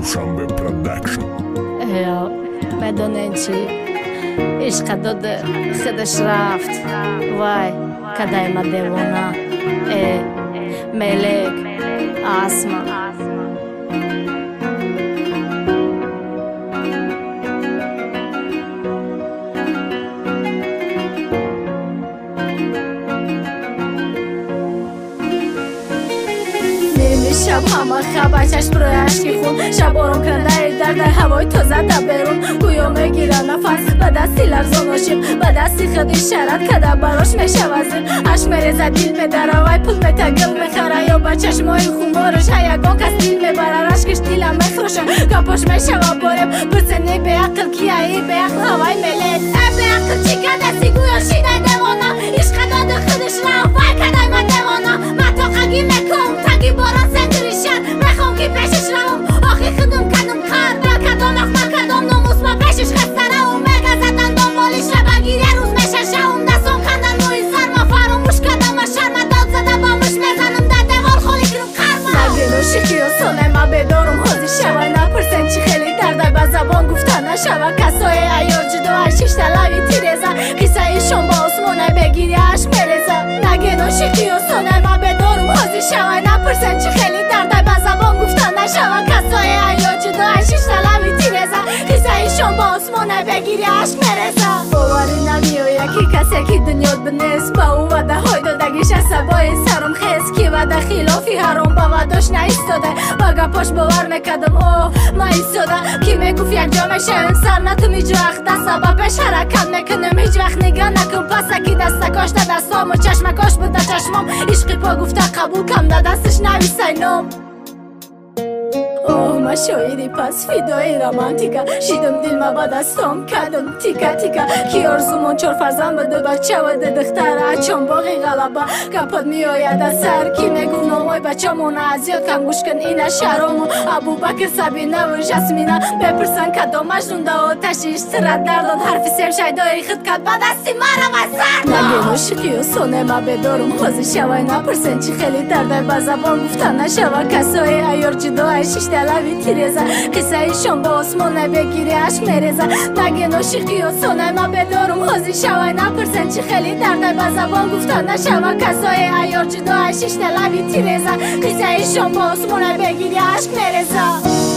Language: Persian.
دوشنبه پروداکشن. میدونین چی؟ عشق داده خودش رفت. وای کدای ما دیوانه. ملک آسما شب همه خبر چشم روی عشقی خون شب آرام کنده درد هوای تازه در بیرون گویا میگیره نفس به دستی لرزان عاشق به دستی خودی شرط کده براش میشه وزیر عشق میریزه دل میدره وای پول میته گل میخره یا به چشمای خونبارش یگان کس دل میبره رشکش دلم میخروشه کپاش میشه و باریم پرسنی به عقل کیه ای به عقل هوای ملک به عقل چی کده سی گویا شیده دیوانه عشق داده خودش رفت وای کده ما دیوانه ما تا خگی میکن تگی باران میخوام که پیشش روم آخی خودم کدم خر بل کدام اخمر کدام ناموس ما پیشش خسته روم مرگه زدن دنبالش را بگیر یه روز میشه شوم دستم کندن روی سر ما فراموش کدم و شرم داد زده با مش میزنم در دیوار خالی کرم خرما نگیلو شکی و سانه ما بدارم حاضی شوه نپرسن چی خیلی درده به زبان گفتن نشوه کسای ایار جدو عشیش تلاوی تیرزه قصه ایشون با آسمونه بگیری عشق میرزه نگیلو شکی و سانه ما بدارم حاضی شوه نپرسن چی خیلی درده به زبان گفتن نشوه کسای ایار جدو عشیش تلاوی تیرزه قصه ایشون با آسمونه بگیری عشق میرزه باوری نمیو یکی کسی که دنیا بنیست با او وده های دادگیش عصبای سرم خیست کی وده خلافی حرام با وداش نایستاده با گپاش باور میکدم اوه ما ایستاده کی میگفت یک جا میشه انسان نتوم هیچ وقت دست سببش حرکت میکنم هیچ وقت نگاه نکن پسکی دستکاش ده دستام و چشمکاش بوده چشمام عشقی پا گفته قبول کم ده دستش نویسه نام اوه ما شاعری پس فیدای رومانتیکا شیدم دل ما با دستام کدم تیکا تیکا کی آرزومون چار فرزن بده بچه و ده دختر اچان باقی غلبه کپاد می آید از سر کی میگو نامای بچه مون ازیاد کم گوش کن اینه شرامو ابو بکر سبینه و جسمینه بپرسن کدام مجنون ده آتشیش سرد دردان حرفی سیم شایدای خود کد با دستی مرم از سر نگه نوشقی و سانه ما بدارم خوزی شوی نپرسن چی خیلی درده با زبان گفتن نشوه کسای ایار جدو عشیش دلوی تیرزه قصه ایشون با آسمونه بگیری عشق میرزه نگه نوشقی و سانه ما بدارم خوزی شوی نپرسن چی خیلی درده با زبان گفتن نشوه کسای ایار جدو عشیش دلوی تیرزه قصه ایشون با آسمونه بگیری عشق میرزه